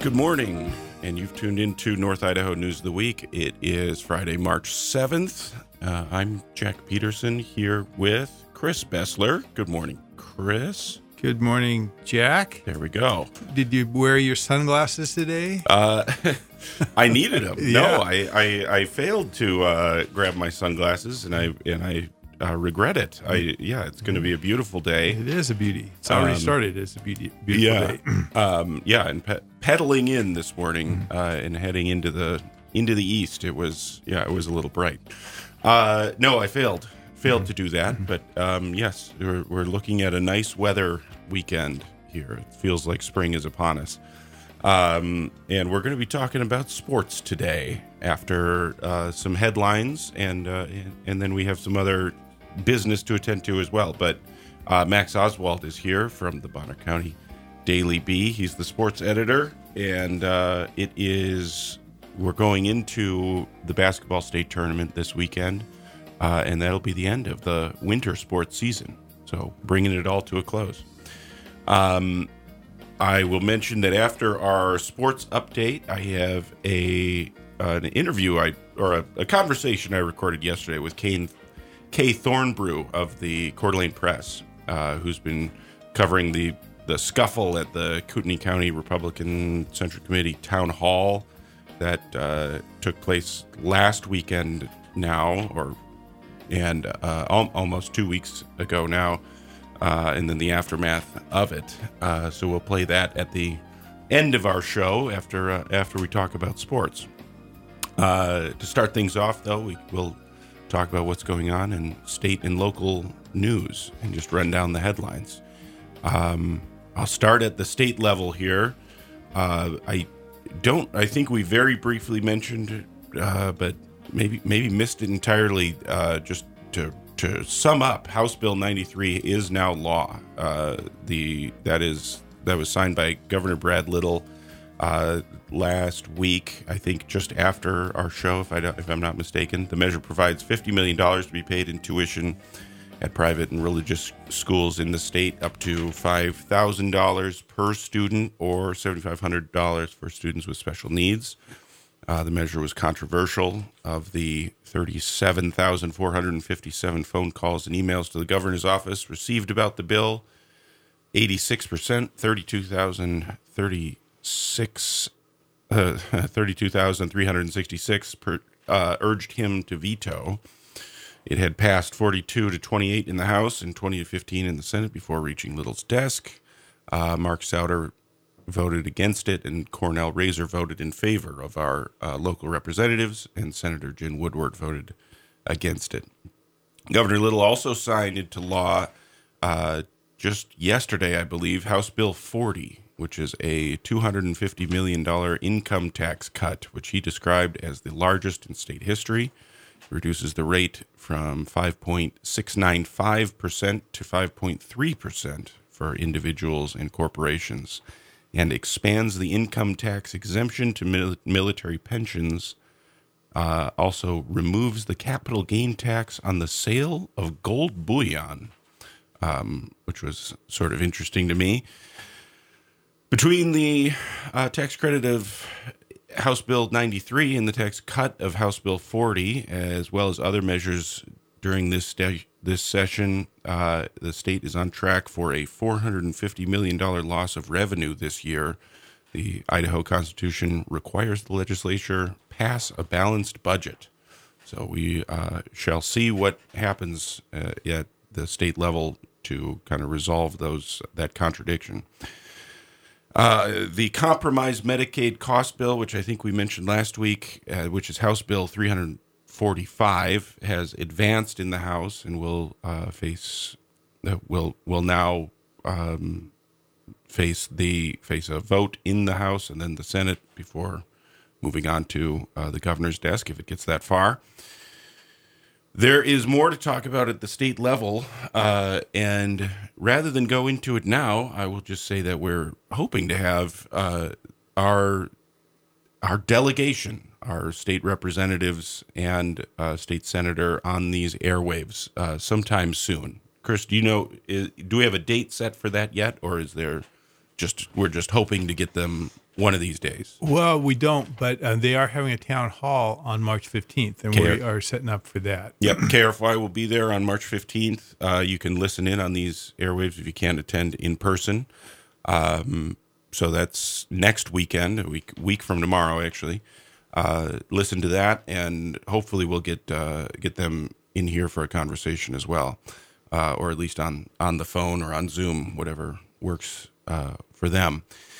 Good morning, and you've tuned into North Idaho News of the Week. It is Friday, March 7th. I'm Jack Peterson here with Chris Bessler. Good morning, Chris. Good morning, Jack. There we go. Did you wear your sunglasses today? I needed them. Yeah. No, I failed to grab my sunglasses, and I regret it. It's going to be a beautiful day. It is a beauty. It's already started. It's a beautiful day. And pedaling in this morning and heading into the east. It was a little bright. No, I failed to do that. But yes, we're looking at a nice weather weekend here. It feels like spring is upon us. And we're going to be talking about sports today after some headlines, and then we have some other business to attend to as well. But Max Oswald is here from the Bonner County Daily Bee. He's the sports editor, and we're going into the basketball state tournament this weekend, and that'll be the end of the winter sports season. So bringing it all to a close. I will mention that after our sports update, I have an interview a conversation I recorded yesterday with Kay Thornbrew of the Coeur d'Alene Press, who's been covering the scuffle at the Kootenai County Republican Central Committee Town Hall that took place last weekend now, almost 2 weeks ago now. And then the aftermath of it. So we'll play that at the end of our show after we talk about sports. To start things off, though, we'll talk about what's going on in state and local news and just run down the headlines. I'll start at the state level here. I think we very briefly mentioned, but maybe missed it entirely. Just to sum up, House Bill 93 is now law. That was signed by Governor Brad Little last week, I think just after our show, if I'm not mistaken. The measure provides $50 million to be paid in tuition at private and religious schools in the state, up to $5,000 per student or $7,500 for students with special needs. The measure was controversial. Of the 37,457 phone calls and emails to the governor's office received about the bill, 86%, 32,366 urged him to veto. It had passed 42 to 28 in the House and 20 to 15 in the Senate before reaching Little's desk. Mark Souter voted against it, and Cornell Razor voted in favor of our local representatives, and Senator Jen Woodward voted against it. Governor Little also signed into law just yesterday, I believe, House Bill 40, which is a $250 million income tax cut, which he described as the largest in state history. It reduces the rate from 5.695% to 5.3% for individuals and corporations, and expands the income tax exemption to military pensions. Also removes the capital gain tax on the sale of gold bullion, which was sort of interesting to me. Between the tax credit of House Bill 93 and the tax cut of House Bill 40, as well as other measures during this session, the state is on track for a $450 million loss of revenue this year. The Idaho Constitution requires the legislature pass a balanced budget. So we shall see what happens at the state level to kind of resolve that contradiction. The compromise Medicaid cost bill, which I think we mentioned last week, which is House Bill 345, has advanced in the House and will now face a vote in the House and then the Senate before moving on to the governor's desk if it gets that far. There is more to talk about at the state level, and rather than go into it now, I will just say that we're hoping to have our delegation, our state representatives and state senator on these airwaves sometime soon. Chris, do we have a date set for that yet, or is there we're just hoping to get them one of these days. Well, we don't, but they are having a town hall on March 15th, and we are setting up for that. Yep, KRFY will be there on March 15th. You can listen in on these airwaves if you can't attend in person. So that's next weekend, a week from tomorrow, actually. Listen to that, and hopefully we'll get them in here for a conversation as well, or at least on the phone or on Zoom, whatever works for them.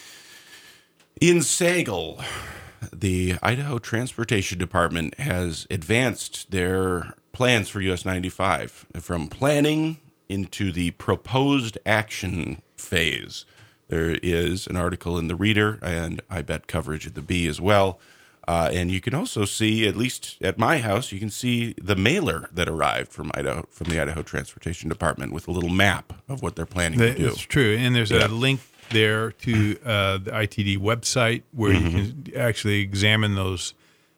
In Sagal, the Idaho Transportation Department has advanced their plans for US 95 from planning into the proposed action phase. There is an article in the Reader, and I bet coverage at the Bee as well. And you can also see, at least at my house, you can see the mailer that arrived from the Idaho Transportation Department with a little map of what they're planning to do. That's true, and there's a link there to the ITD website where you can actually examine those.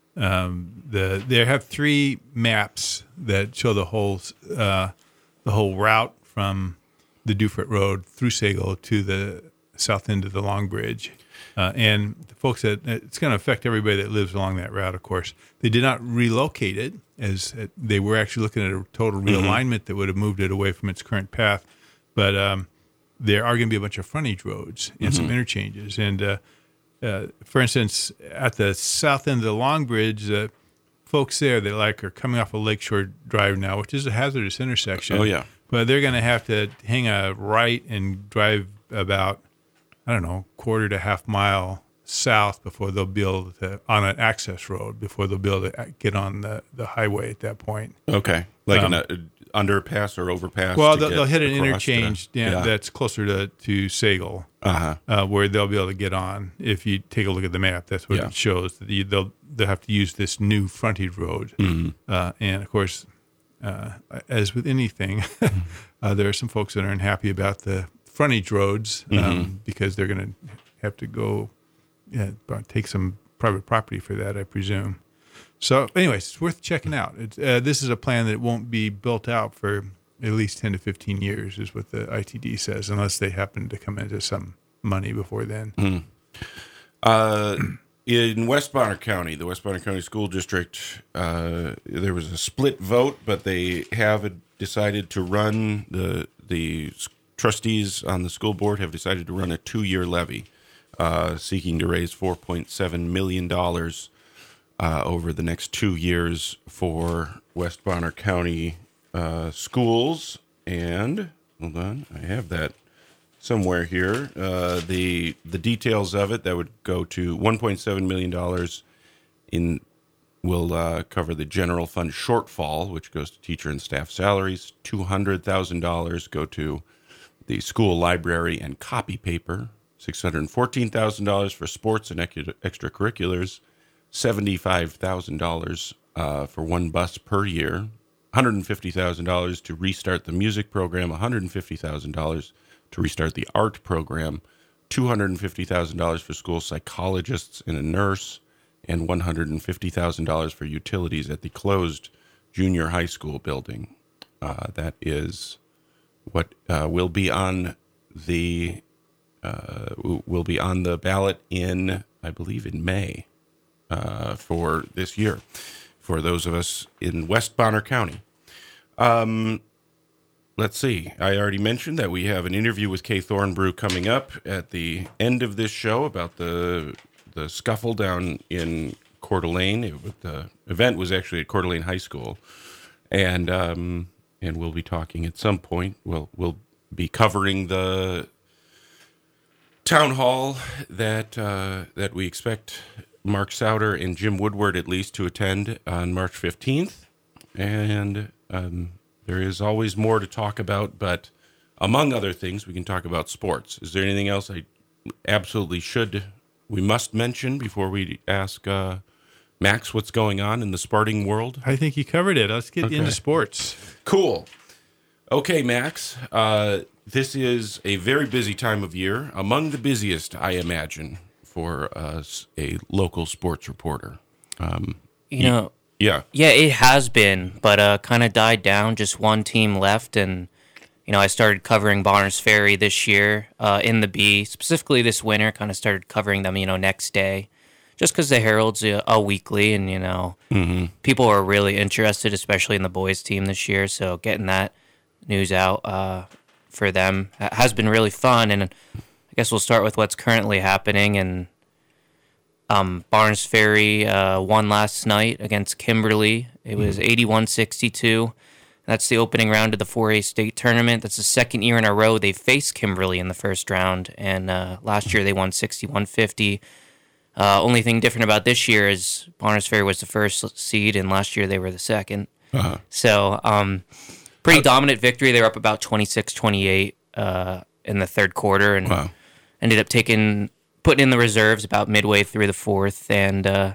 They have 3 maps that show the whole route from the Dufert Road through Sagal to the south end of the Long Bridge. And the folks it's going to affect everybody that lives along that route, of course. They did not relocate it, as they were actually looking at a total realignment that would have moved it away from its current path. But there are going to be a bunch of frontage roads and some interchanges. And, for instance, at the south end of the Long Bridge, folks there that are coming off of Lakeshore Drive now, which is a hazardous intersection. Oh, yeah. But they're going to have to hang a right and drive about, quarter to half mile south before they'll be able to, on an access road, before they'll be able to get on the highway at that point. Okay. Like an underpass or overpass? Well, they'll hit an interchange that's closer to Sagal, where they'll be able to get on. If you take a look at the map, that's what it shows. They'll have to use this new frontage road. And, of course, as with anything, there are some folks that are unhappy about the frontage roads because they're going to have to go take some private property for that, I presume. So, anyways, it's worth checking out. This is a plan that won't be built out for at least 10 to 15 years, is what the ITD says, unless they happen to come into some money before then. In West Bonner County, the West Bonner County School District, there was a split vote, but they have decided to run the trustees on the school board have decided to run a 2-year levy, seeking to raise $4.7 million over the next 2 years for West Bonner County schools. And hold on, I have that somewhere here. The details of it, that would go to $1.7 million will cover the general fund shortfall, which goes to teacher and staff salaries. $200,000 go to the school library and copy paper, $614,000 for sports and extracurriculars, $75,000 for one bus per year, $150,000 to restart the music program, $150,000 to restart the art program, $250,000 for school psychologists and a nurse, and $150,000 for utilities at the closed junior high school building. That is what will be on the ballot in, I believe, in May for this year, for those of us in West Bonner County. Let's see. I already mentioned that we have an interview with Kay Thornbrew coming up at the end of this show about the scuffle down in Coeur d'Alene. The event was actually at Coeur d'Alene High School, and we'll be talking at some point. We'll be covering the town hall that we expect Mark Souder and Jim Woodward at least to attend on March 15th, and there is always more to talk about, but among other things, we can talk about sports. Is there anything else we must mention before we ask Max what's going on in the Sparting world? I think you covered it. Let's get into sports. Cool. Okay, Max. This is a very busy time of year, among the busiest, I imagine, for a local sports reporter. Yeah, it has been, but kind of died down. Just one team left, and I started covering Bonners Ferry this year in the B, specifically this winter. Kind of started covering them, next day, just because the Herald's a weekly, and people are really interested, especially in the boys team this year. So getting that news out for them has been really fun. And I guess we'll start with what's currently happening. And Bonners Ferry won last night against Kimberly. It was 81-62. That's the opening round of the 4A state tournament. That's the second year in a row they faced Kimberly in the first round, and last year they won 61-50. Only thing different about this year is Bonners Ferry was the first seed, and last year they were the second. Uh-huh. So pretty dominant victory. They were up about 26-28 in the third quarter, and ended up putting in the reserves about midway through the fourth, and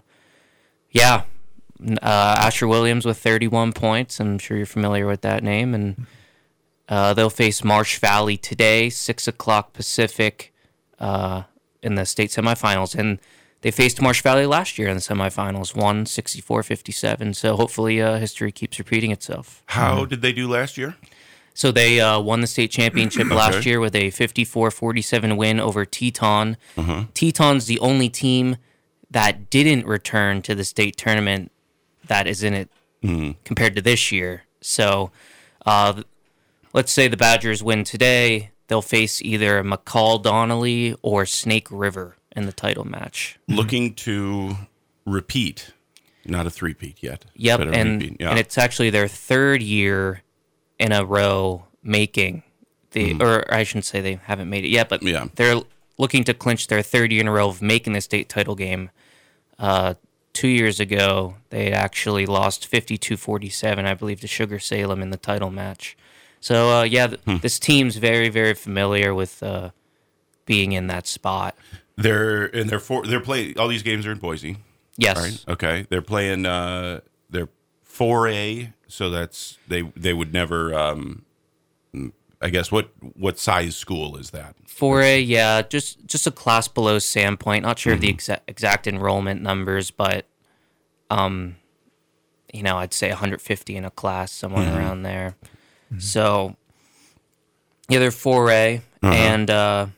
Asher Williams with 31 points. I'm sure you're familiar with that name. And they'll face Marsh Valley today, 6 o'clock Pacific, in the state semifinals. And they faced Marsh Valley last year in the semifinals, won 64-57. So hopefully history keeps repeating itself. How did they do last year? So they won the state championship last year with a 54-47 win over Teton. Teton's the only team that didn't return to the state tournament that is in it compared to this year. So let's say the Badgers win today, they'll face either McCall Donnelly or Snake River in the title match. Looking to repeat, not a three-peat yet. Yep, and it's actually their third year in a row making or I shouldn't say they haven't made it yet, but they're looking to clinch their third year in a row of making the state title game. 2 years ago, they had actually lost 52-47, I believe, to Sugar Salem in the title match. So, this team's very, very familiar with being in that spot. They're playing. All these games are in Boise. Yes. Right? Okay. They're playing. They're 4A, so that's they would never. I guess what size school is that? 4A, yeah, just a class below Sandpoint. Not sure of the exact enrollment numbers, but I'd say 150 in a class, somewhere around there. So they're 4A, and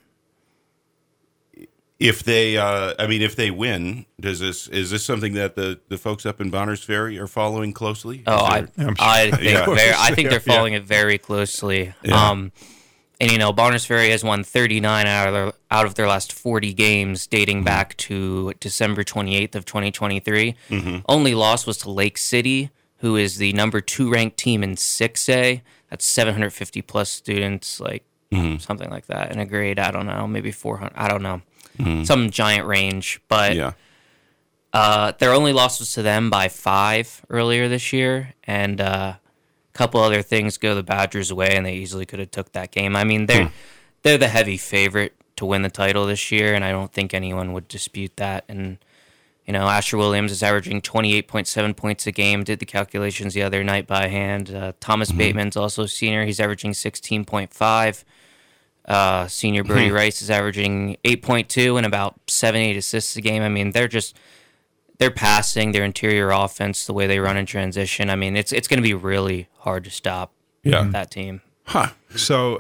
if they win, is this something that the folks up in Bonners Ferry are following closely? I think they're following it very closely. Yeah. And Bonners Ferry has won 39 out of their last 40 games, dating back to December 28th of 2023. Only loss was to Lake City, who is the number 2 ranked team in 6A. That's 750 plus students, something like that in a grade. I don't know, maybe 400. I don't know. Some giant range, but their only loss was to them by 5 earlier this year, and a couple other things go the Badgers' way, and they easily could have took that game. I mean, they're the heavy favorite to win the title this year, and I don't think anyone would dispute that. And Asher Williams is averaging 28.7 points a game. Did the calculations the other night by hand. Thomas Bateman's also a senior. He's averaging 16.5. Senior Birdie Rice is averaging 8.2 and about 7-8 assists a game. I mean, they're passing their interior offense, the way they run in transition. I mean, it's going to be really hard to stop that team. Huh. So,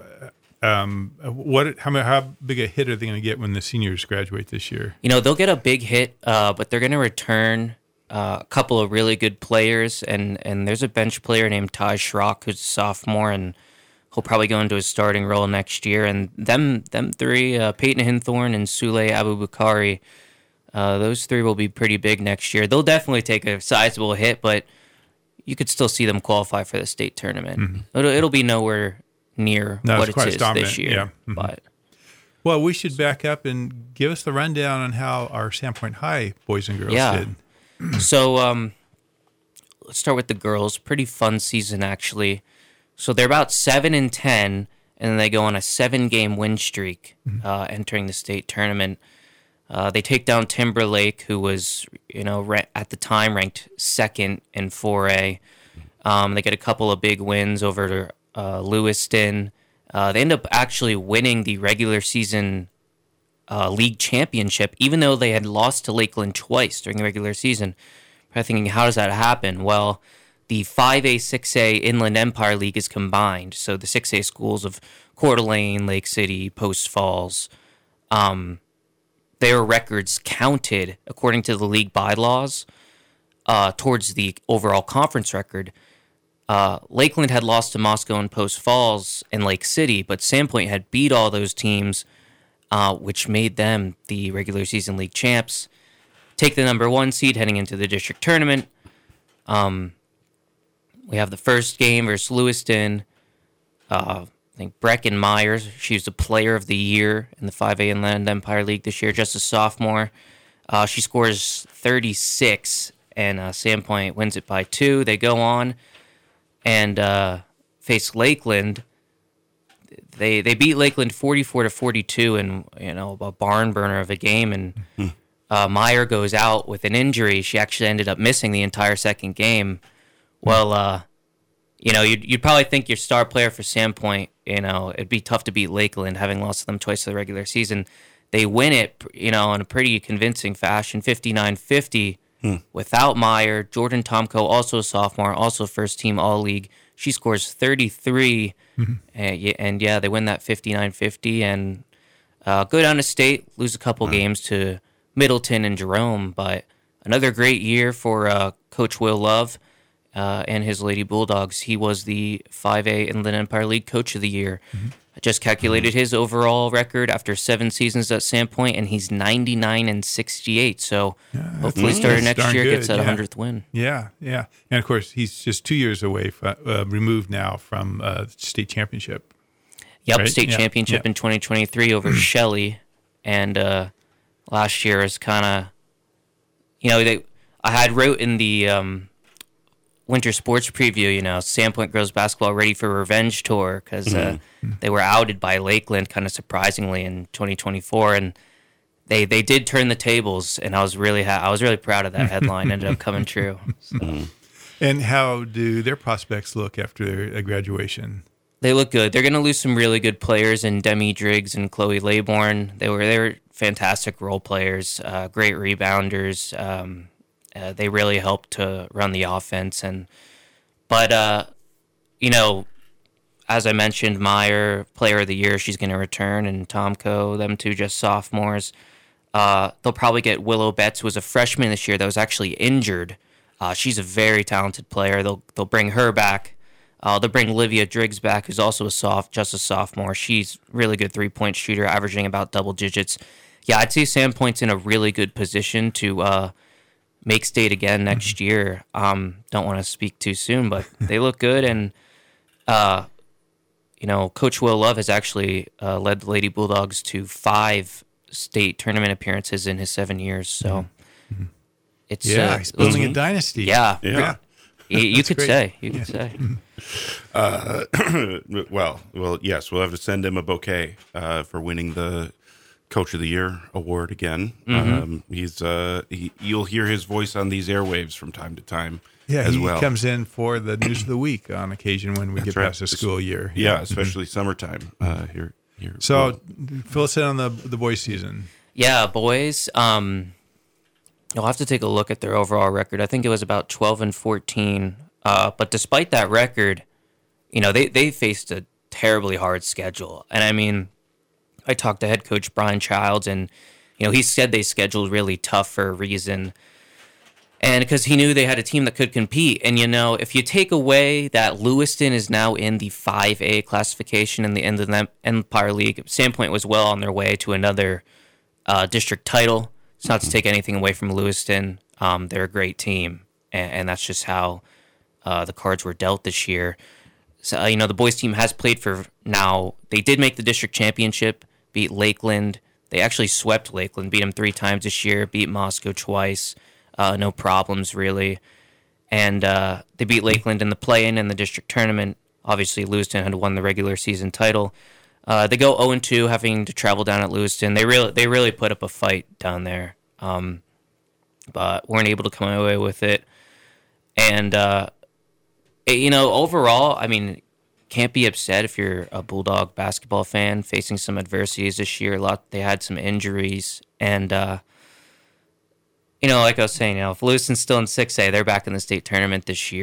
how big a hit are they going to get when the seniors graduate this year? They'll get a big hit, but they're going to return a couple of really good players, and there's a bench player named Ty Schrock who's a sophomore, and he'll probably go into his starting role next year. And them three, Peyton Hinthorn and Sule Abubakari, those three will be pretty big next year. They'll definitely take a sizable hit, but you could still see them qualify for the state tournament. It'll be nowhere near what it is this year. Yeah. But well, we should back up and give us the rundown on how our Sandpoint High boys and girls did. So let's start with the girls. Pretty fun season, actually. So they're about 7-10, and then they go on a 7-game win streak entering the state tournament. They take down Timberlake, who was, at the time ranked second in 4A. They get a couple of big wins over Lewiston. They end up actually winning the regular season league championship, even though they had lost to Lakeland twice during the regular season. I'm thinking, how does that happen? Well, the 5A, 6A Inland Empire League is combined. So the 6A schools of Coeur d'Alene, Lake City, Post Falls, their records counted according to the league bylaws towards the overall conference record. Lakeland had lost to Moscow and Post Falls and Lake City, but Sandpoint had beat all those teams, which made them the regular season league champs. Take the number 1 seed heading into the district tournament. We have the first game versus Lewiston. I think Brecken Myers, she was the player of the year in the 5A Inland Empire League this year, just a sophomore. She scores 36, and Sandpoint wins it by 2. They go on and face Lakeland. They beat Lakeland 44-42 in a barn burner of a game, and Meyer goes out with an injury. She actually ended up missing the entire second game. Well, you'd probably think your star player for Sandpoint, it'd be tough to beat Lakeland, having lost to them twice in the regular season. They win it, in a pretty convincing fashion, 59-50, without Meyer. Jordan Tomko, also a sophomore, also first team All-League. She scores 33, and they win that 59-50, and go down to state, lose a couple games to Middleton and Jerome, but another great year for Coach Will Love and his Lady Bulldogs. He was the 5A Inland Empire League Coach of the Year. I just calculated his overall record after 7 seasons at Sandpoint, and he's 99-68. So hopefully starting next year gets that 100th win. Yeah. And of course, he's just 2 years away removed now from state championship. Yep, right? state championship in 2023 over Shelley. And last year is kind of, I had wrote in the winter sports preview, Sandpoint girls basketball ready for revenge tour, because they were outed by Lakeland kind of surprisingly in 2024, and they did turn the tables, and I was really proud of that headline. Ended up coming true. So. And how do their prospects look after their graduation? They look good. They're going to lose some really good players in Demi Driggs and Chloe Laybourne. They were fantastic role players, great rebounders. They really helped to run the offense, but as I mentioned, Meyer, Player of the Year, she's going to return, and Tomko, them two just sophomores. They'll probably get Willow Betts, who was a freshman this year that was actually injured. She's a very talented player. They'll bring her back. They'll bring Livia Driggs back, who's also just a sophomore. She's really good 3-point shooter, averaging about double digits. Yeah, I'd say Sandpoint's in a really good position to make state again next year. Don't want to speak too soon, but they look good. And, Coach Will Love has actually led the Lady Bulldogs to 5 state tournament appearances in his 7 years. So it's he's building a dynasty. Yeah. You could great. say. You could say. Well, yes, we'll have to send him a bouquet for winning the Coach of the Year award again. You'll hear his voice on these airwaves from time to time. Yeah, as he well. comes in for the news of the week on occasion when we get past the school year. Yeah, especially summertime here. So, fill us in on the boys' season. Yeah, boys. You'll have to take a look at their overall record. I think it was about 12-14. But despite that record, they faced a terribly hard schedule. And I mean, I talked to head coach Brian Childs, and he said they scheduled really tough for a reason. And because he knew they had a team that could compete. And, if you take away that Lewiston is now in the 5A classification in the Inland Empire League, Sandpoint was well on their way to another district title. It's not to take anything away from Lewiston. They're a great team. And that's just how the cards were dealt this year. So, the boys team has played for now. They did make the district championship, beat Lakeland. They actually swept Lakeland, beat them 3 times this year, beat Moscow twice. No problems, really. And they beat Lakeland in the play-in and the district tournament. Obviously, Lewiston had won the regular season title. They go 0-2, having to travel down at Lewiston. They really put up a fight down there, but weren't able to come away with it. And, overall, I mean, can't be upset if you're a Bulldog basketball fan facing some adversities this year. They had some injuries, and like I was saying, if Lewiston's still in 6A, they're back in the state tournament this year.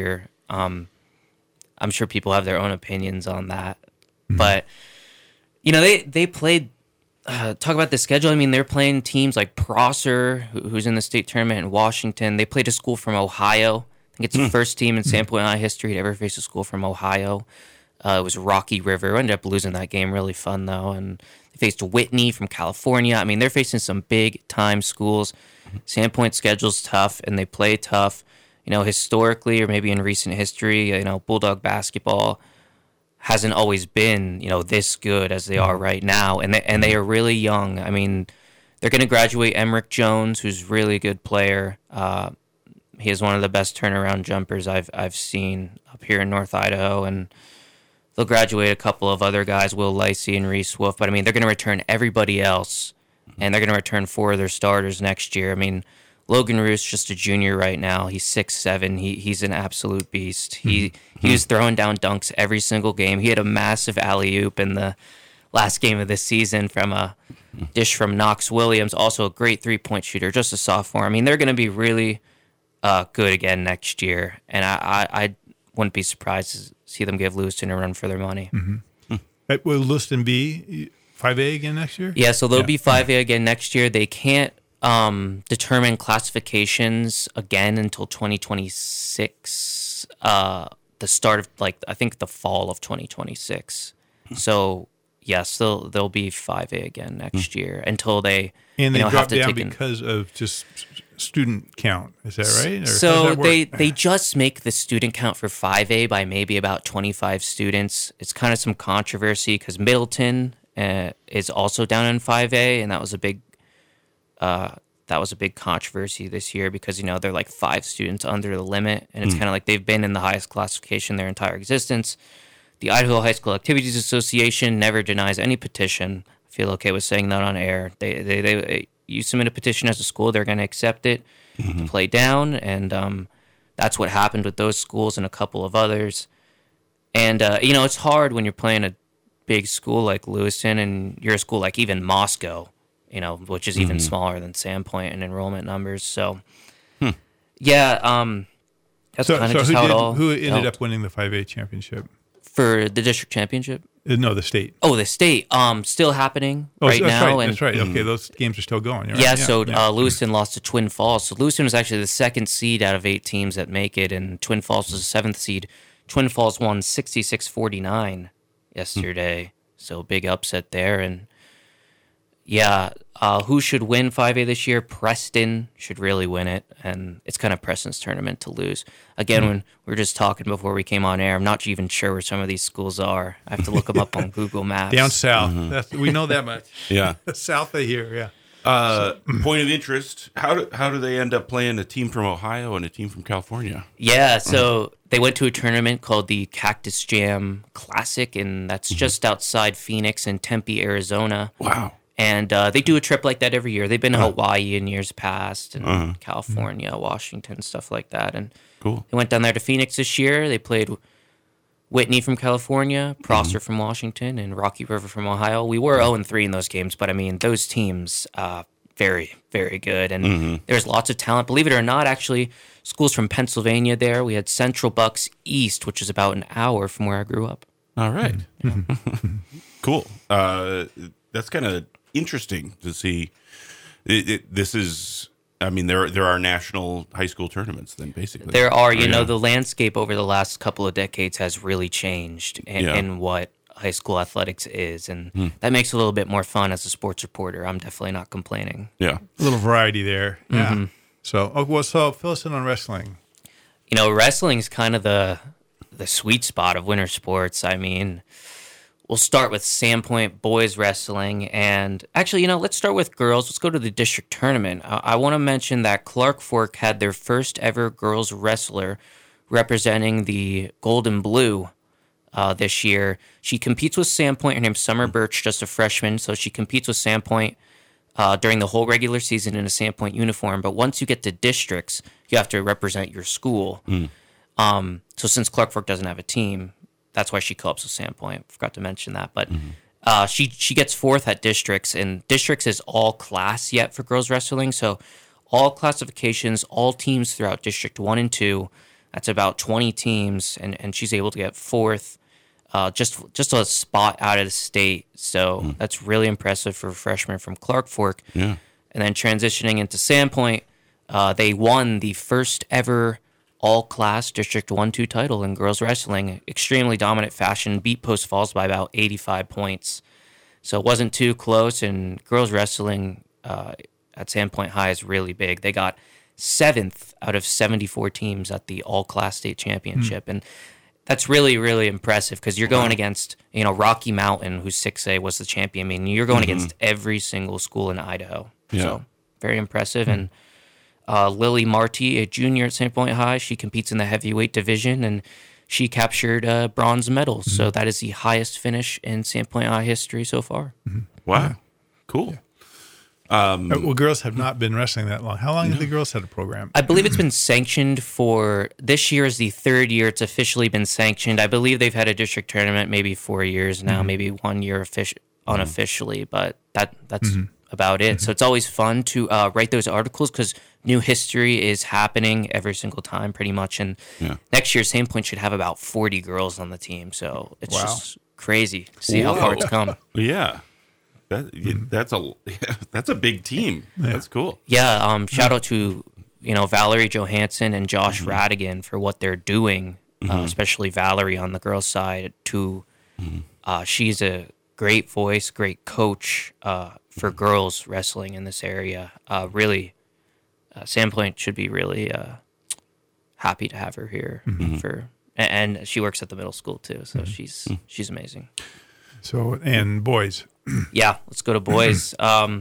I'm sure people have their own opinions on that. But, they played, talk about the schedule. I mean, they're playing teams like Prosser, who's in the state tournament in Washington. They played a school from Ohio. I think it's the first team in Sandpoint High history to ever face a school from Ohio. It was Rocky River. Ended up losing that game. Really fun, though. And they faced Whitney from California. I mean, they're facing some big-time schools. Sandpoint's schedule's tough, and they play tough. Historically or maybe in recent history, Bulldog basketball hasn't always been, this good as they are right now. And they are really young. I mean, they're going to graduate Emmerich Jones, who's a really good player. He is one of the best turnaround jumpers I've seen up here in North Idaho. And they'll graduate a couple of other guys, Will Lacey and Reese Wolf. But, I mean, they're going to return everybody else. And they're going to return 4 of their starters next year. I mean, Logan Roos, just a junior right now. He's 6'7". He's an absolute beast. He was throwing down dunks every single game. He had a massive alley-oop in the last game of the season from a dish from Knox Williams. Also a great three-point shooter, just a sophomore. I mean, they're going to be really good again next year. And I wouldn't be surprised to see them give Lewiston a run for their money. Will Lewiston be 5A again next year? Yeah, so they'll be 5A again next year. They can't determine classifications again until 2026, the start of I think the fall of 2026. So yes, they'll be 5A again next year until they drop have to down take because of just student count. Is that right? Or so they just make the student count for 5A by maybe about 25 students. It's kind of some controversy because Middleton is also down in 5A, and that was a big controversy this year because, they're like 5 students under the limit. And it's kind of like they've been in the highest classification their entire existence. The Idaho High School Activities Association never denies any petition. I feel okay with saying that on air. You submit a petition as a school, they're going to accept it to play down. And that's what happened with those schools and a couple of others. And, it's hard when you're playing a big school like Lewiston and you're a school like even Moscow, which is even smaller than Sandpoint in enrollment numbers. So, that's kind of just how it all. Who ended up winning the 5A championship? For the district championship? No, the state. Oh, the state. Still happening right now. Right, that's right. Okay, those games are still going. Right? Yeah, so Lewiston lost to Twin Falls. So Lewiston was actually the 2nd seed out of 8 teams that make it, and Twin Falls was the 7th seed. Twin Falls won 66-49 yesterday. So big upset there. And who should win 5A this year? Preston should really win it, and it's kind of Preston's tournament to lose. Again, when we were just talking before we came on air, I'm not even sure where some of these schools are. I have to look them up on Google Maps. Down south. We know that much. Yeah. South of here, yeah. Point of interest, how do they end up playing a team from Ohio and a team from California? Yeah, so they went to a tournament called the Cactus Jam Classic, and that's just outside Phoenix in Tempe, Arizona. Wow. And they do a trip like that every year. They've been to Hawaii in years past, and California, Washington, stuff like that. And cool. They went down there to Phoenix this year. They played Whitney from California, Prosser from Washington, and Rocky River from Ohio. We were 0-3 in those games, but I mean, those teams, very, very good. And there's lots of talent. Believe it or not, actually, schools from Pennsylvania there. We had Central Bucks East, which is about an hour from where I grew up. All right. Cool. That's kind of interesting to see. This is, I mean, there are national high school tournaments then, basically. There are. You know, the landscape over the last couple of decades has really changed in what high school athletics is, and that makes it a little bit more fun as a sports reporter. I'm definitely not complaining. Yeah. A little variety there. Yeah. So fill us in on wrestling. You know, wrestling is kind of the sweet spot of winter sports. I mean, we'll start with Sandpoint boys wrestling. And actually, you know, let's start with girls. Let's go to the district tournament. I want to mention that Clark Fork had their first ever girls wrestler representing the Gold and Blue this year. She competes with Sandpoint. Her name's Summer Birch, just a freshman. So she competes with Sandpoint during the whole regular season in a Sandpoint uniform. But once you get to districts, you have to represent your school. So since Clark Fork doesn't have a team, that's why she co-ops with Sandpoint. Forgot to mention that. But she gets fourth at districts, and districts is all class yet for girls wrestling. So all classifications, all teams throughout District 1 and 2, That's about 20 teams, and she's able to get fourth, just a spot out of the state. So that's really impressive for a freshman from Clark Fork. Yeah. And then transitioning into Sandpoint, they won the first ever all-class District 1-2 title in girls wrestling. Extremely dominant fashion, beat Post Falls by about 85 points. So it wasn't too close, and girls wrestling at Sandpoint High is really big. They got 7th out of 74 teams at the all-class state championship, and that's really, really impressive because you're going against, Rocky Mountain, who's 6A, was the champion. I mean, you're going against every single school in Idaho. Yeah. So very impressive. And Lily Marty, a junior at Sandpoint High, she competes in the heavyweight division, and she captured bronze medals. So that is the highest finish in Sandpoint High history so far. Wow. Cool. Well, girls have not been wrestling that long. How long have the girls had a program? I believe it's been sanctioned for this year is the third year it's officially been sanctioned. I believe they've had a district tournament maybe 4 years now, maybe 1 year unofficially, but that's about it. So it's always fun to write those articles because new history is happening every single time pretty much. And next year, Sandpoint should have about 40 girls on the team. So it's just crazy to see how far it's come. Yeah. That's a big team. That's cool. Yeah, shout out to Valerie Johansson and Josh Radigan for what they're doing, especially Valerie on the girls' side. She's a great voice, great coach for girls wrestling in this area. Really, Sandpoint should be really happy to have her here and she works at the middle school too, so she's amazing. So, and boys. Yeah, let's go to boys.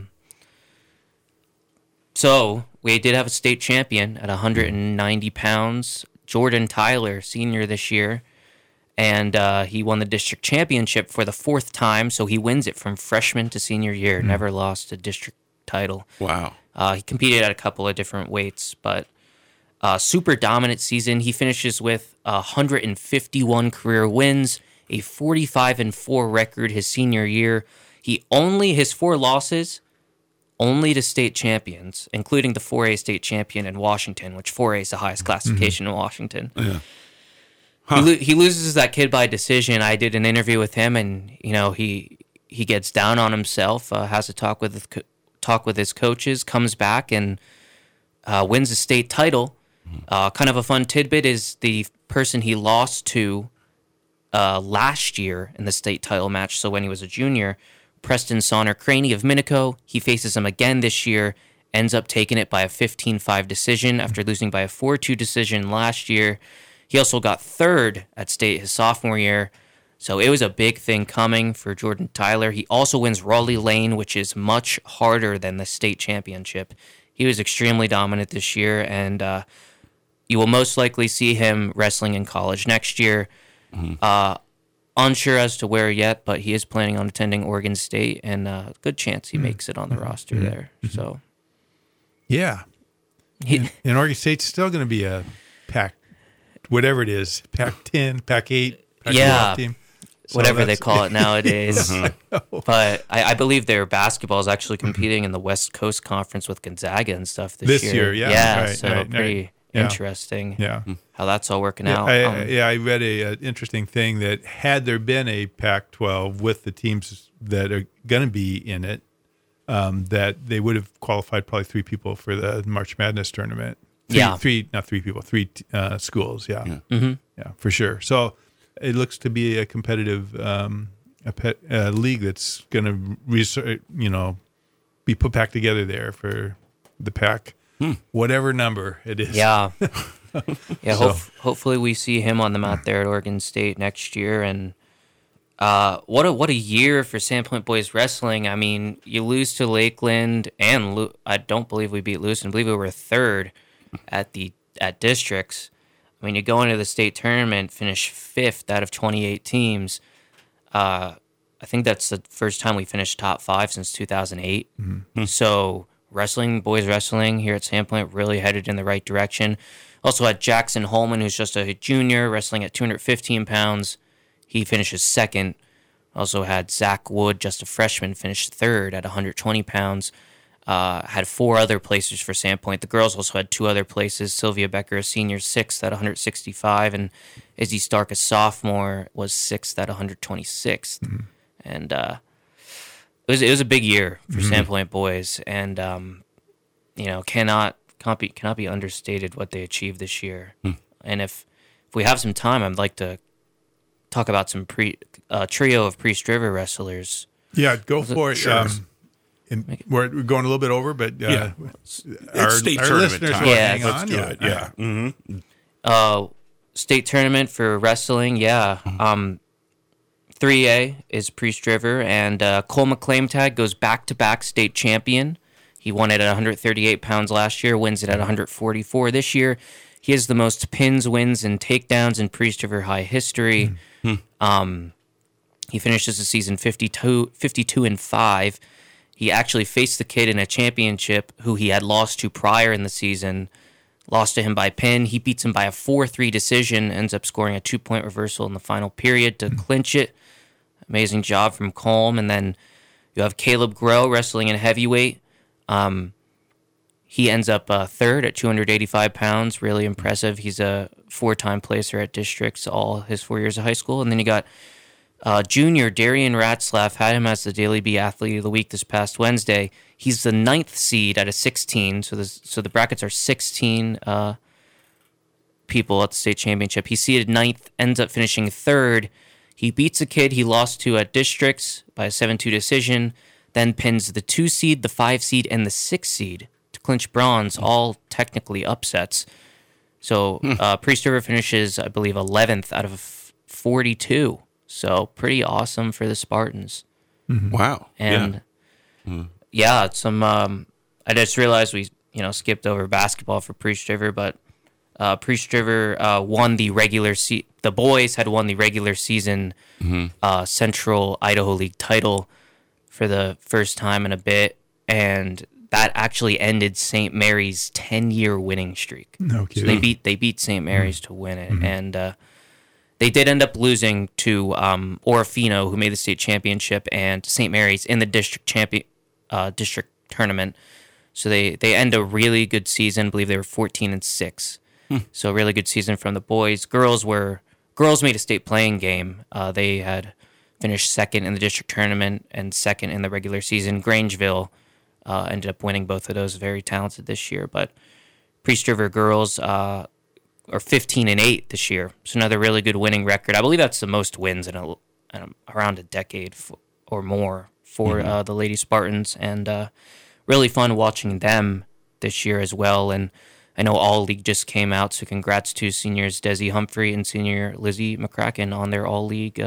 So we did have a state champion at 190 pounds, Jordan Tyler, senior this year, and he won the district championship for the 4th time, so he wins it from freshman to senior year, never lost a district title. Wow. He competed at a couple of different weights, but super dominant season. He finishes with 151 career wins, a 45-4 record his senior year. His 4 losses, only to state champions, including the 4A state champion in Washington, which 4A is the highest classification in Washington. Yeah. He loses that kid by decision. I did an interview with him, and he gets down on himself, has a talk with his coaches, comes back and wins the state title. Kind of a fun tidbit is the person he lost to last year in the state title match. So when he was a junior, Preston Sonner Craney of Minico, he faces him again this year, ends up taking it by a 15-5 decision after losing by a 4-2 decision last year. He also got 3rd at state his sophomore year, so it was a big thing coming for Jordan Tyler. He also wins Raleigh Lane, which is much harder than the state championship. He was extremely dominant this year, and you will most likely see him wrestling in college next year. Unsure as to where yet, but he is planning on attending Oregon State, and a good chance he makes it on the roster there. So, yeah, and Oregon State's still going to be a Pac, whatever it is, Pac-10, Pac-8, Pac-12 team. So whatever they call it nowadays. But I believe their basketball is actually competing in the West Coast Conference with Gonzaga and stuff this year. Yeah, right, so right, pretty interesting. Yeah. How that's all working out. I read a interesting thing that had there been a Pac-12 with the teams that are going to be in it, that they would have qualified probably 3 people for the March Madness tournament. Three schools. Yeah. Yeah, for sure. So it looks to be a competitive league that's going to be put back together there for the Pac. Whatever number it is. Yeah. Yeah. Hopefully we see him on the mat there at Oregon State next year. And what a year for Sandpoint boys wrestling. I mean, you lose to Lakeland, and I don't believe we beat Lewiston. I believe we were 3rd at districts. I mean, you go into the state tournament, finish 5th out of 28 teams. I think that's the first time we finished top 5 since 2008. So boys wrestling here at Sandpoint really headed in the right direction. Also had Jackson Holman, who's just a junior, wrestling at 215 pounds. He finishes 2nd. Also had Zach Wood, just a freshman, finished 3rd at 120 pounds. had 4 other places for Sandpoint. The girls also had 2 other places. Sylvia Becker, a senior, 6th at 165, and Izzy Stark, a sophomore, was 6th at 126th. And it was a big year for Sandpoint boys, and cannot be understated what they achieved this year. And if we have some time, I'd like to talk about some trio of Priest River wrestlers. Yeah, go for it. Sure. We're going a little bit over, but our state our tournament listeners time. will Yeah, hang Let's on. do Yeah. it. Yeah. State tournament for wrestling, 3A is Priest River, and Cole McClaimtag goes back-to-back state champion. He won it at 138 pounds last year, wins it at 144 this year. He has the most pins, wins, and takedowns in Priest River High history. He finishes the season 52-5. He actually faced the kid in a championship who he had lost to prior in the season. Lost to him by pin. He beats him by a 4-3 decision, ends up scoring a 2-point reversal in the final period to clinch it. Amazing job from Colm. And then you have Caleb Groh wrestling in heavyweight. He ends up third at 285 pounds. Really impressive. He's a 4-time placer at districts all his 4 years of high school. And then you got junior Darian Ratzlaff, had him as the Daily Bee Athlete of the Week this past Wednesday. He's the 9th seed out of 16, so the brackets are 16 people at the state championship. He's seeded 9th, ends up finishing 3rd. He beats a kid he lost to at districts by a 7-2 decision, then pins the 2 seed, the 5 seed, and the 6 seed to clinch bronze, all technically upsets. So Priest River finishes, I believe, 11th out of 42. So pretty awesome for the Spartans. Wow. And some. I just realized we skipped over basketball for Priest River, but Priest River won the regular the boys had won the regular season Central Idaho League title for the first time in a bit, and that actually ended St. Mary's 10-year winning streak. No So kidding. they beat St. Mary's to win it, and they did end up losing to Orofino, who made the state championship, and St. Mary's in the district tournament. So they end a really good season. I believe they were 14-6. So a really good season from the boys. Girls made a state playing game. They had finished 2nd in the district tournament and 2nd in the regular season. Grangeville ended up winning both of those. Very talented this year. But Priest River girls are 15-8 this year. So another really good winning record. I believe that's the most wins in around a decade or more for the Lady Spartans. And really fun watching them this year as well. And I know All League just came out, so congrats to seniors Desi Humphrey and senior Lizzie McCracken on their All League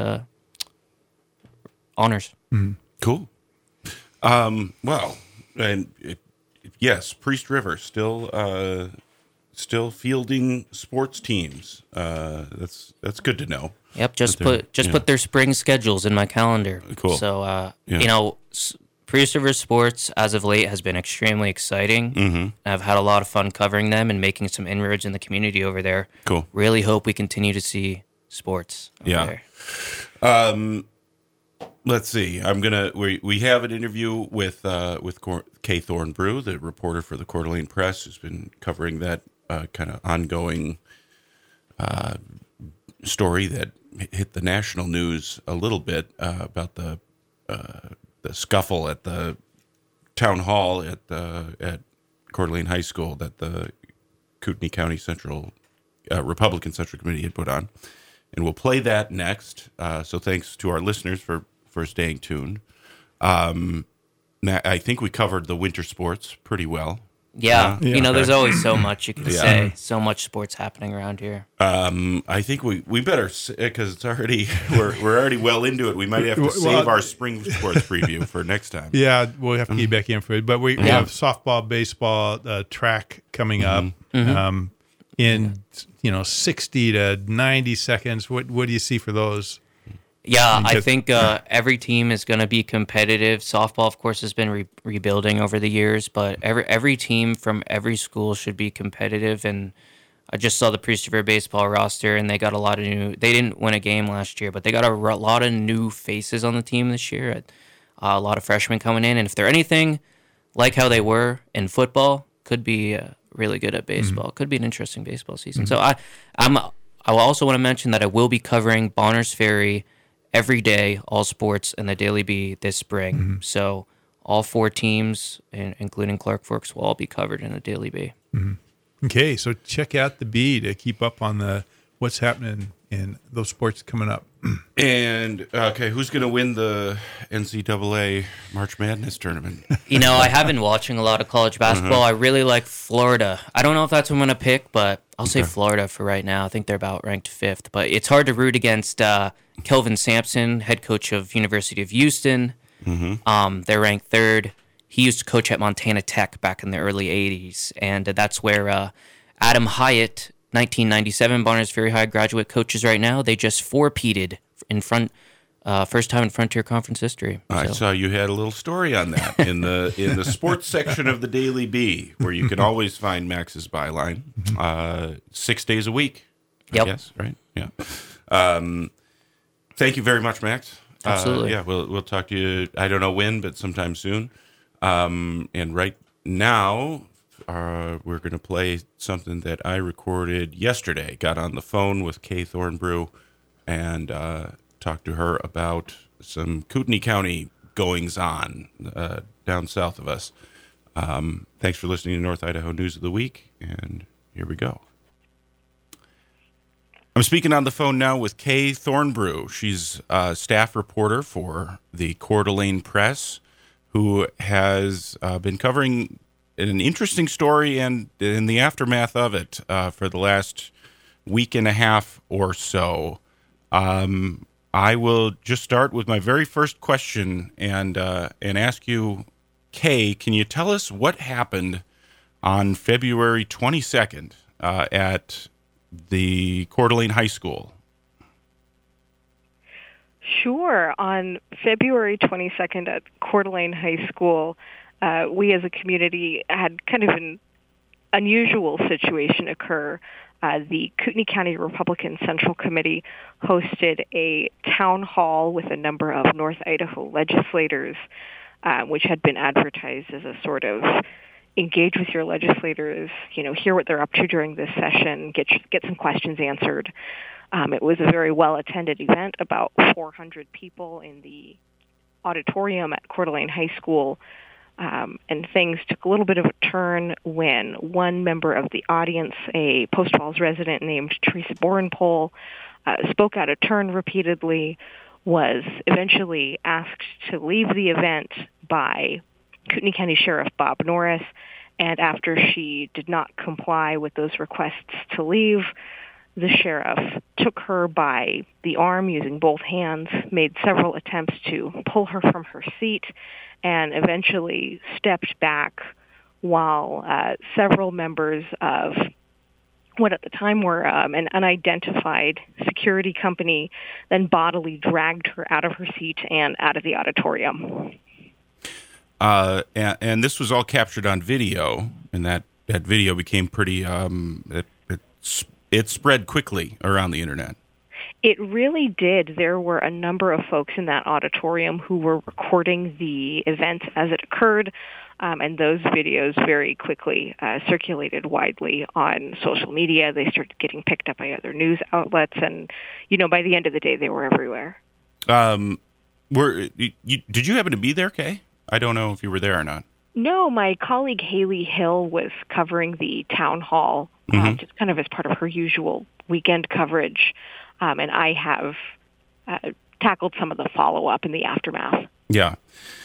honors. Cool. Well, and yes, Priest River still fielding sports teams. That's good to know. Yep, just put their spring schedules in my calendar. Cool. So Priest River sports as of late has been extremely exciting. I've had a lot of fun covering them and making some inroads in the community over there. Cool. Really hope we continue to see sports over there. Let's see. We have an interview with Kay Thornbrew, the reporter for the Coeur d'Alene Press, who's been covering that kind of ongoing story that hit the national news a little bit about the scuffle at the town hall at Coeur d'Alene High School that the Kootenai County Republican Central Committee had put on. And we'll play that next. So thanks to our listeners for staying tuned. I think we covered the winter sports pretty well. Yeah, there's always so much you can say. So much sports happening around here. I think we better, because it's already we're already well into it. We might have to save our spring sports preview for next time. Yeah, we'll have to get back in for it. But we have softball, baseball, track coming up in 60 to 90 seconds. What do you see for those? Yeah, I think every team is going to be competitive. Softball, of course, has been rebuilding over the years, but every team from every school should be competitive. And I just saw the Priest River baseball roster, and they got a lot of new. They didn't win a game last year, but they got a lot of new faces on the team this year. A lot of freshmen coming in, and if they're anything like how they were in football, could be really good at baseball. Could be an interesting baseball season. So I also want to mention that I will be covering Bonners Ferry every day, all sports, and the Daily Bee this spring. So all 4 teams, including Clark Forks, will all be covered in the Daily Bee. Okay, so check out the Bee to keep up on what's happening in those sports coming up. And okay, who's going to win the NCAA March Madness tournament? I have been watching a lot of college basketball. I really like Florida. I don't know if that's what I'm going to pick, but I'll say Florida for right now. I think they're about ranked 5th. But it's hard to root against Kelvin Sampson, head coach of University of Houston. They're ranked 3rd. He used to coach at Montana Tech back in the early 80s. And that's where Adam Hyatt, 1997 Bonners Ferry High graduate, coaches right now. They just 4-peated in first time in Frontier Conference history. I saw you had a little story on that in the sports section of the Daily Bee, where you can always find Max's byline 6 days a week. I guess, right? Yeah. Thank you very much, Max. Absolutely. We'll talk to you. I don't know when, but sometime soon. And right now, we're going to play something that I recorded yesterday. Got on the phone with Kay Thornbrew and talked to her about some Kootenai County goings-on down south of us. Thanks for listening to North Idaho News of the Week, and here we go. I'm speaking on the phone now with Kay Thornbrew. She's a staff reporter for the Coeur d'Alene Press, who has been covering an interesting story and in the aftermath of it for the last week and a half or so. I will just start with my very first question and ask you, Kay, can you tell us what happened on February 22nd at the Coeur d'Alene High School? Sure. On February 22nd at Coeur d'Alene High School, we as a community had kind of an unusual situation occur. The Kootenai County Republican Central Committee hosted a town hall with a number of North Idaho legislators, which had been advertised as a sort of engage with your legislators, hear what they're up to during this session, get some questions answered. It was a very well-attended event, about 400 people in the auditorium at Coeur d'Alene High School, and things took a little bit of a turn when one member of the audience, a Post Falls resident named Teresa Borenpole, spoke out of turn repeatedly, was eventually asked to leave the event by Kootenai County Sheriff Bob Norris, and after she did not comply with those requests to leave, the sheriff took her by the arm using both hands, made several attempts to pull her from her seat, and eventually stepped back while several members of what at the time were an unidentified security company then bodily dragged her out of her seat and out of the auditorium. And this was all captured on video, and that video became pretty, it spread quickly around the internet. It really did. There were a number of folks in that auditorium who were recording the event as it occurred, and those videos very quickly circulated widely on social media. They started getting picked up by other news outlets, and, by the end of the day, they were everywhere. Did you happen to be there, Kay? I don't know if you were there or not. No, my colleague Haley Hill was covering the town hall, just kind of as part of her usual weekend coverage, and I have tackled some of the follow-up in the aftermath. Yeah.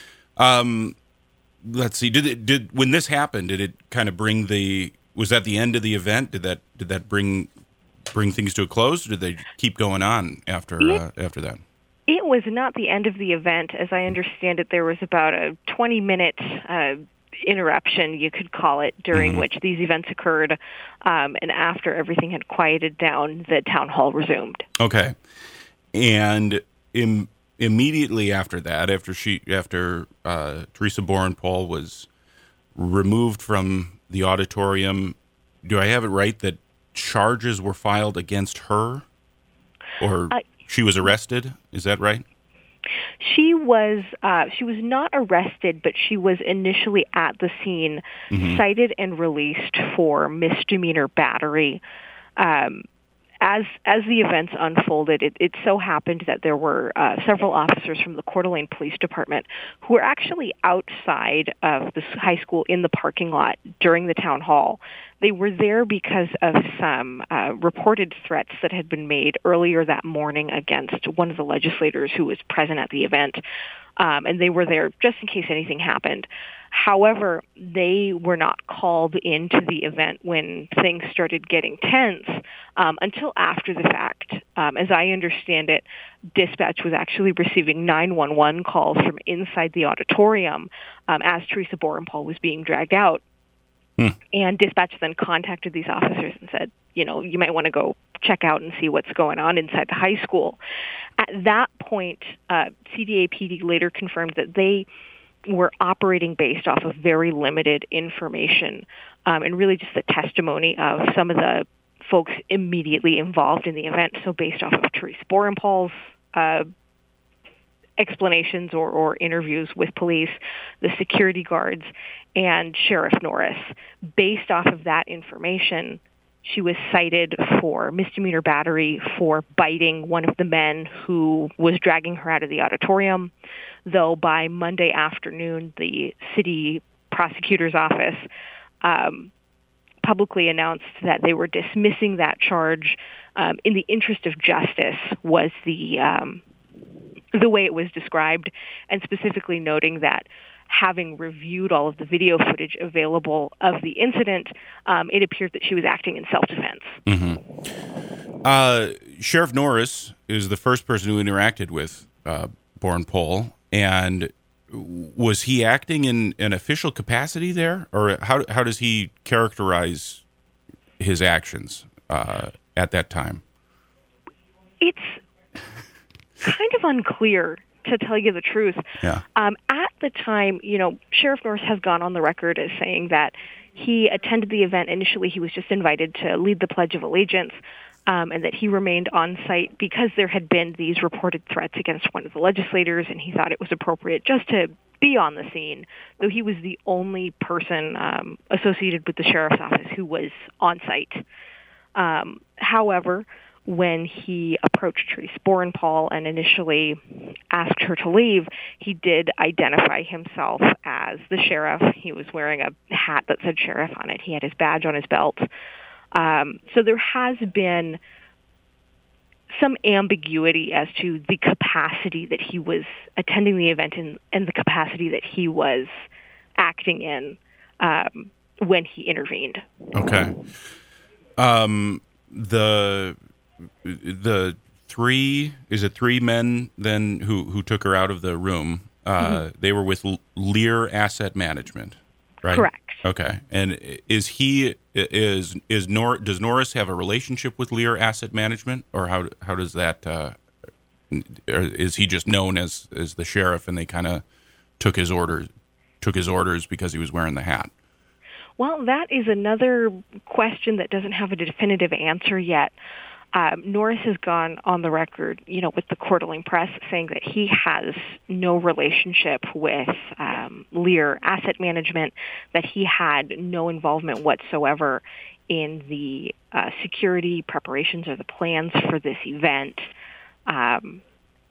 Let's see. Did when this happened, did it kind of bring was that the end of the event? Did that bring things to a close, or did they keep going on after that? It was not the end of the event. As I understand it, there was about a 20-minute interruption, you could call it, during which these events occurred, and after everything had quieted down, the town hall resumed. Okay. And immediately after that, after Teresa Borenpole was removed from the auditorium, do I have it right that charges were filed against her? Or she was arrested? Is that right? She was not arrested, but she was initially at the scene, cited and released for misdemeanor battery. As the events unfolded, it so happened that there were several officers from the Coeur d'Alene Police Department who were actually outside of the high school in the parking lot during the town hall. They were there because of some reported threats that had been made earlier that morning against one of the legislators who was present at the event, and they were there just in case anything happened. However, they were not called into the event when things started getting tense until after the fact. As I understand it, dispatch was actually receiving 911 calls from inside the auditorium as Teresa Borenpal was being dragged out. And dispatch then contacted these officers and said, you might want to go check out and see what's going on inside the high school. At that point, CDA-PD later confirmed that they were operating based off of very limited information and really just the testimony of some of the folks immediately involved in the event. So based off of Teresa Borenpal's explanations or interviews with police, the security guards, and Sheriff Norris. Based off of that information, she was cited for misdemeanor battery for biting one of the men who was dragging her out of the auditorium, though by Monday afternoon, the city prosecutor's office publicly announced that they were dismissing that charge in the interest of justice was the way it was described, and specifically noting that having reviewed all of the video footage available of the incident, it appeared that she was acting in self-defense. Sheriff Norris is the first person who interacted with Borenpal, and was he acting in an official capacity there, or how does he characterize his actions at that time? It's kind of unclear, to tell you the truth. Yeah. At the time, Sheriff Norris has gone on the record as saying that he attended the event. Initially, he was just invited to lead the Pledge of Allegiance, and that he remained on site because there had been these reported threats against one of the legislators, and he thought it was appropriate just to be on the scene, though he was the only person associated with the sheriff's office who was on site. However, when he approached Teresa Borenpal and initially asked her to leave, he did identify himself as the sheriff. He was wearing a hat that said sheriff on it. He had his badge on his belt. So there has been some ambiguity as to the capacity that he was attending the event in and the capacity that he was acting in when he intervened. Okay. The three men then who took her out of the room, they were with Lear Asset Management, right? Correct. Okay. And does Norris have a relationship with Lear Asset Management, or how does that or is he just known as the sheriff and they kind of took his orders because he was wearing the hat? Well, that is another question that doesn't have a definitive answer yet. Norris has gone on the record, with the Coeur d'Alene Press, saying that he has no relationship with Lear Asset Management, that he had no involvement whatsoever in the security preparations or the plans for this event. And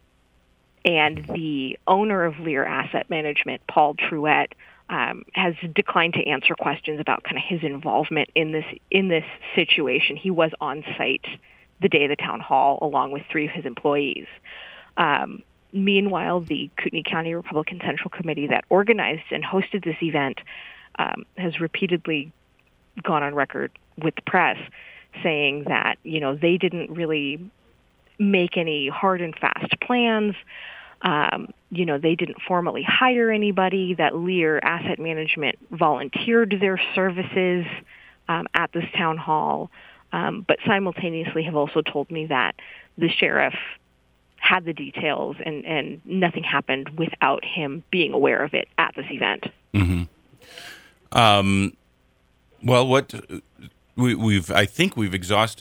the owner of Lear Asset Management, Paul Truett, has declined to answer questions about kind of his involvement in this situation. He was on site the day of the town hall, along with 3 of his employees. Meanwhile, the Kootenai County Republican Central Committee that organized and hosted this event has repeatedly gone on record with the press saying that, they didn't really make any hard and fast plans. They didn't formally hire anybody, that Lear Asset Management volunteered their services at this town hall. But simultaneously have also told me that the sheriff had the details and nothing happened without him being aware of it at this event. Mm-hmm. Well, I think we've exhausted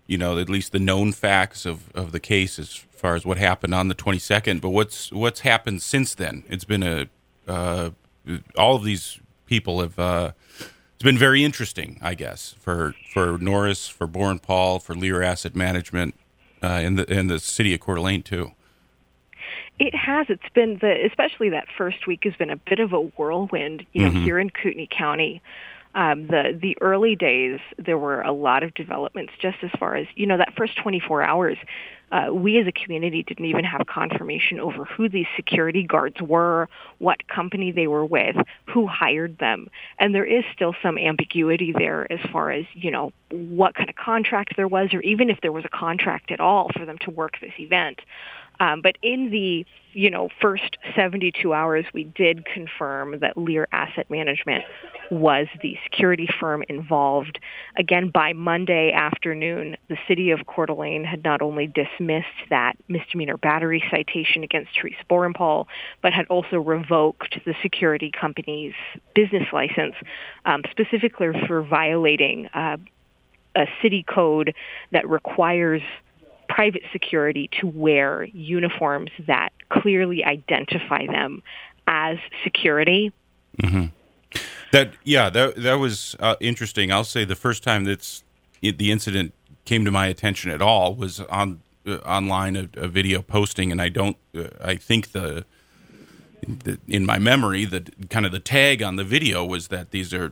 at least the known facts of the case as far as what happened on the 22nd. But what's happened since then? It's been all of these people have. It's been very interesting, I guess, for Norris, for Boren Paul, for Lear Asset Management, and the city of Coeur d'Alene too. It has. It's been especially that first week has been a bit of a whirlwind. Here in Kootenai County, the early days there were a lot of developments. Just as far as that first 24 hours, we as a community didn't even have confirmation over who these security guards were, what company they were with, who hired them, and there is still some ambiguity there as far as what kind of contract there was, or even if there was a contract at all for them to work this event. But in the first 72 hours, we did confirm that Lear Asset Management was the security firm involved. Again, by Monday afternoon, the city of Coeur d'Alene had not only dismissed that misdemeanor battery citation against Teresa Borenpaul, but had also revoked the security company's business license, specifically for violating a city code that requires private security to wear uniforms that clearly identify them as security. Mm-hmm. That was interesting. I'll say the first time the incident came to my attention at all was online a video posting, and I think in my memory the kind of the tag on the video was that these are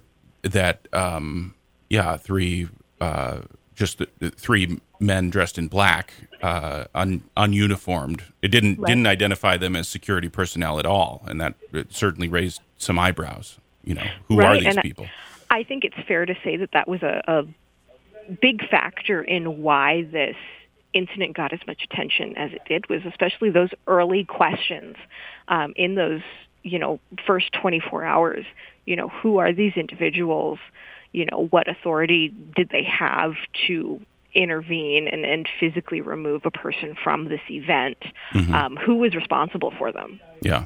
three men dressed in black, ununiformed. It didn't identify them as security personnel at all, and that it certainly raised some eyebrows. Who are these people? I think it's fair to say that was a big factor in why this incident got as much attention as it did, was especially those early questions in those first 24 hours. Who are these individuals? What authority did they have to intervene and physically remove a person from this event? Mm-hmm. Who was responsible for them? Yeah.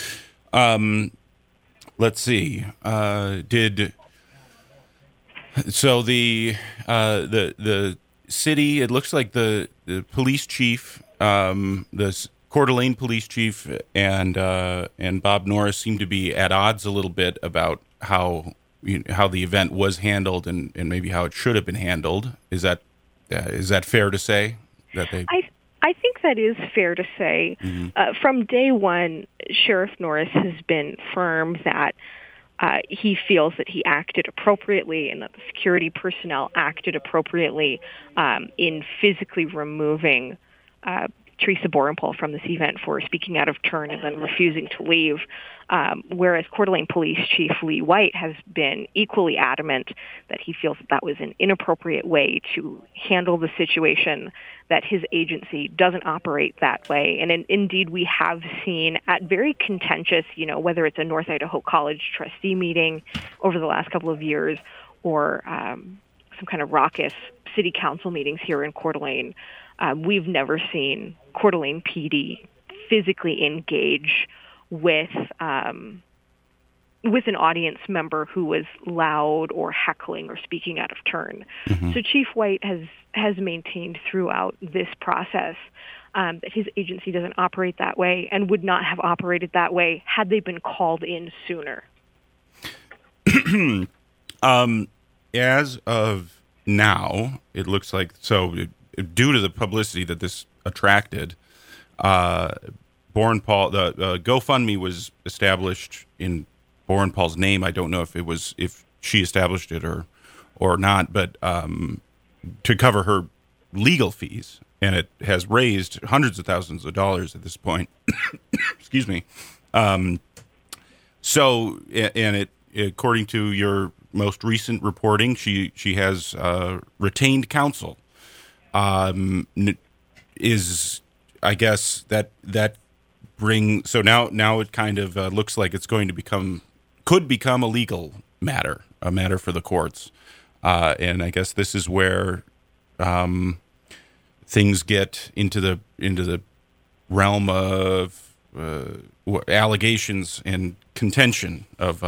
Let's see. The city? It looks like the police chief, the Coeur d'Alene police chief, and Bob Norris seem to be at odds a little bit about how the event was handled and maybe how it should have been handled. Is that fair to say? I think that is fair to say. Mm-hmm. From day one, Sheriff Norris has been firm that he feels that he acted appropriately and that the security personnel acted appropriately in physically removing Teresa Borenpaul from this event for speaking out of turn and then refusing to leave. Whereas Coeur d'Alene Police Chief Lee White has been equally adamant that he feels that was an inappropriate way to handle the situation, that his agency doesn't operate that way. And indeed, we have seen at very contentious, whether it's a North Idaho College trustee meeting over the last couple of years or some kind of raucous city council meetings here in Coeur d'Alene, we've never seen Coeur d'Alene PD physically engage with an audience member who was loud or heckling or speaking out of turn. Mm-hmm. So Chief White has maintained throughout this process that his agency doesn't operate that way and would not have operated that way had they been called in sooner. As of now, it looks like, due to the publicity that this attracted, Borenpaul, the GoFundMe was established in Borenpaul's name. I don't know if she established it or not, but to cover her legal fees, and it has raised hundreds of thousands of dollars at this point. Excuse me. According to your most recent reporting, she has retained counsel. I guess that bring so now it kind of looks like it's going to could become a legal matter, a matter for the courts, and I guess this is where things get into the realm of allegations and contention of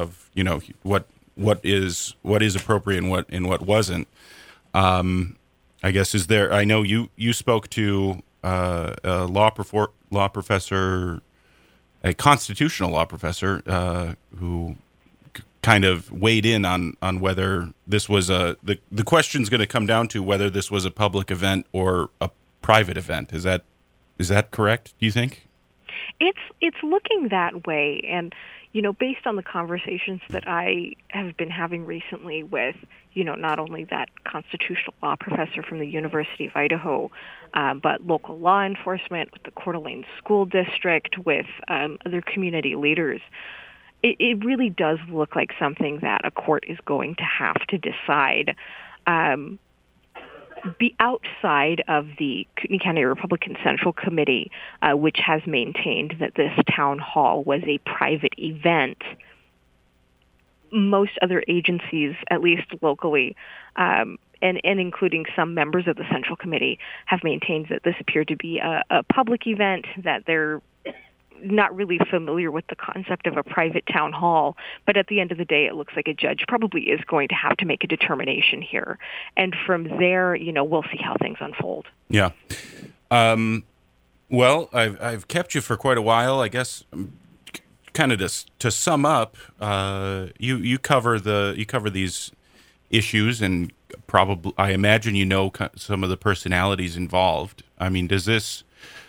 what is appropriate and what wasn't. I guess is there? I know you spoke to a law professor, a constitutional law professor, who kind of weighed in on whether this was the question's going to come down to whether this was a public event or a private event. Is that correct? Do you think? It's looking that way, and based on the conversations that I have been having recently with not only that constitutional law professor from the University of Idaho, but local law enforcement, with the Coeur d'Alene School District, with other community leaders, it really does look like something that a court is going to have to decide. Be outside of the Kootenai County Republican Central Committee, which has maintained that this town hall was a private event. Most other agencies, at least locally, and including some members of the Central Committee, have maintained that this appeared to be a public event, that they're not really familiar with the concept of a private town hall, but at the end of the day, it looks like a judge probably is going to have to make a determination here. And from there, we'll see how things unfold. Yeah. Well, I've kept you for quite a while. I guess kind of to sum up, you cover these issues, and probably I imagine some of the personalities involved. I mean, does this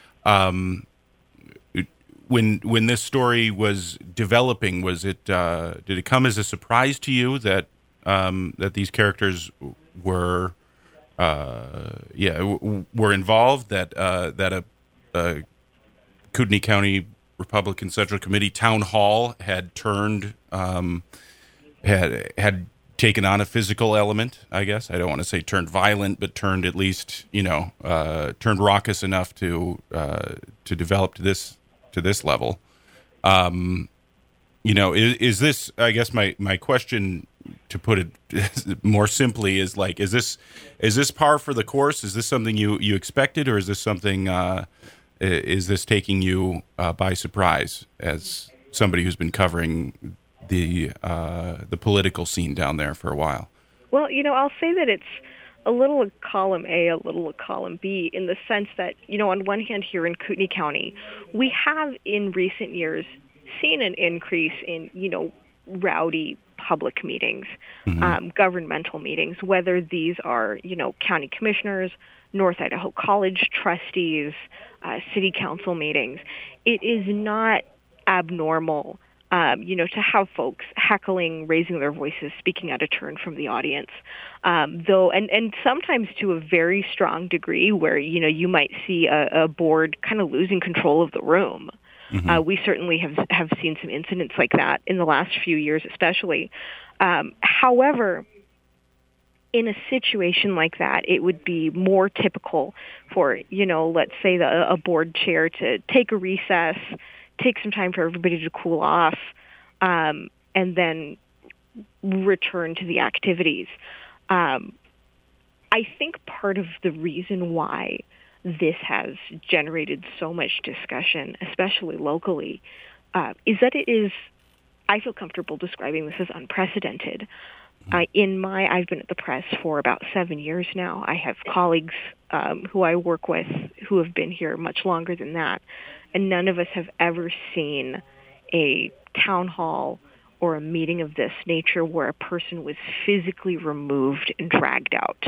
when this story was developing, was it did it come as a surprise to you that these characters were involved, that a Kootenai County Republican Central Committee town hall had turned had taken on a physical element? I guess I don't want to say turned violent, but turned at least turned raucous enough to develop to this level. Is this, I guess my question, to put it more simply, is like, is this par for the course? Is this something you expected, or is this something, is this taking you by surprise as somebody who's been covering the political scene down there for a while? Well, I'll say that it's a little of column A, a little of column B, in the sense that, on one hand here in Kootenai County, we have in recent years seen an increase in, rowdy public meetings, governmental meetings, whether these are, county commissioners, North Idaho College trustees, city council meetings. It is not abnormal to have folks heckling, raising their voices, speaking out of turn from the audience, though, and sometimes to a very strong degree where, you might see a board kind of losing control of the room. We certainly have seen some incidents like that in the last few years, especially. However, in a situation like that, it would be more typical for, let's say a board chair to take a recess, take some time for everybody to cool off, and then return to the activities. I think part of the reason why this has generated so much discussion, especially locally, is that it is, I feel comfortable describing this as unprecedented. I've been at the press for about 7 years now. I have colleagues who I work with who have been here much longer than that, and none of us have ever seen a town hall or a meeting of this nature where a person was physically removed and dragged out.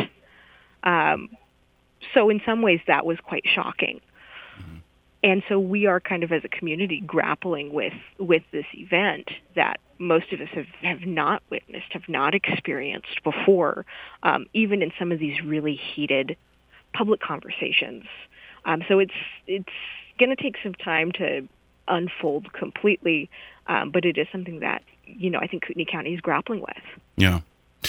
So in some ways that was quite shocking. And so we are kind of, as a community, grappling with this event that most of us have not witnessed, have not experienced before, even in some of these really heated public conversations. So it's going to take some time to unfold completely, but it is something that, I think Kootenai County is grappling with. Yeah.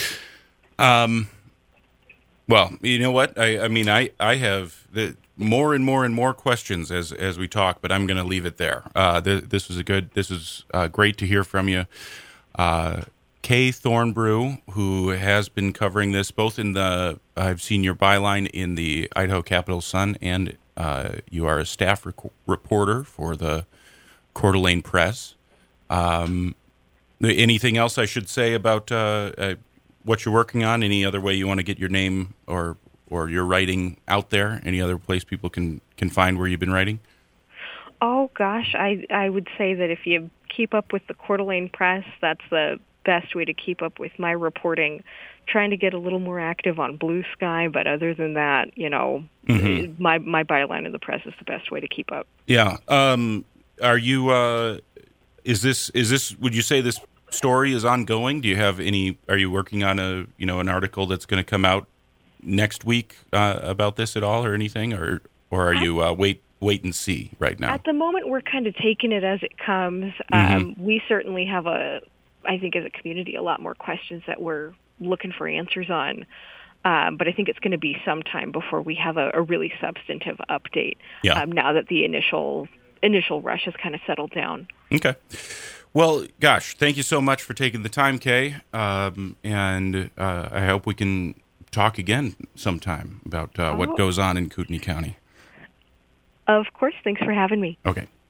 Well, you know what? I have more and more questions as we talk, but I'm going to leave it there. This was great to hear from you. Kay Thornbrew, who has been covering this both I've seen your byline in the Idaho Capital Sun, and you are a staff reporter for the Coeur d'Alene Press. Anything else I should say about what you're working on? Any other way you want to get your name or or your writing out there? Any other place people can find where you've been writing? Oh gosh, I would say that if you keep up with the Coeur d'Alene Press, that's the best way to keep up with my reporting. Trying to get a little more active on Blue Sky, but other than that, my byline in the press is the best way to keep up. Yeah. Are you? Is this? Would you say this story is ongoing? Do you have any? Are you working on an article that's going to come out next week about this at all, or anything, or are you wait and see right now? At the moment, we're kind of taking it as it comes. We certainly have I think as a community, a lot more questions that we're looking for answers on. But I think it's going to be some time before we have a really substantive update. Yeah. Now that the initial rush has kind of settled down. Okay. Well, gosh, thank you so much for taking the time, Kay. And I hope we can talk again sometime about what goes on in Kootenai County. Of course. Thanks for having me. Okay.